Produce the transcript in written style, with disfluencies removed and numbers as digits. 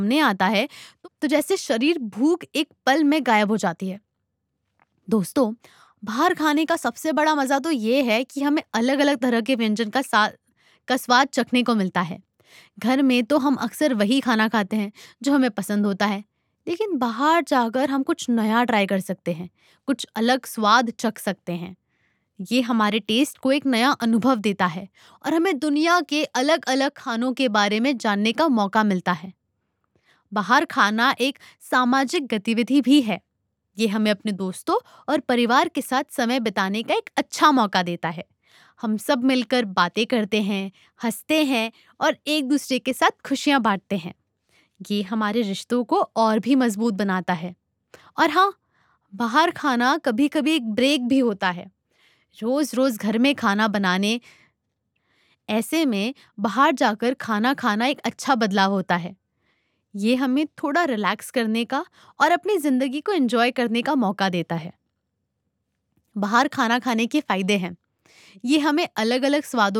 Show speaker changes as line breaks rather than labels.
सामने आता है तो जैसे शरीर भूख एक पल में गायब हो जाती है। दोस्तों, बाहर खाने का सबसे बड़ा मज़ा तो ये है कि हमें अलग-अलग तरह के व्यंजन का स्वाद चखने को मिलता है। घर में तो हम अक्सर वही खाना खाते हैं जो हमें पसंद होता है, लेकिन बाहर जाकर हम कुछ नया ट्राई कर सकते हैं, कुछ अलग स्वाद चख सकते हैं। ये हमारे टेस्ट को एक नया अनुभव देता है और हमें दुनिया के अलग-अलग खानों के बारे में जानने का मौका मिलता है। बाहर खाना एक सामाजिक गतिविधि भी है। ये हमें अपने दोस्तों और परिवार के साथ समय बिताने का एक अच्छा मौका देता है। हम सब मिलकर बातें करते हैं, हंसते हैं और एक दूसरे के साथ खुशियां बांटते हैं। ये हमारे रिश्तों को और भी मजबूत बनाता है। और हाँ, बाहर खाना कभी-कभी एक ब्रेक भी होता है। रोज-रोज घर में खाना बनाने ऐसे में बाहर जाकर खाना खाना एक अच्छा बदलाव होता है। ये हमें थोड़ा रिलैक्स करने का और अपनी जिंदगी को एंजॉय करने का मौका देता है। बाहर खाना खाने के फायदे हैं। ये हमें अलग-अलग स्वादों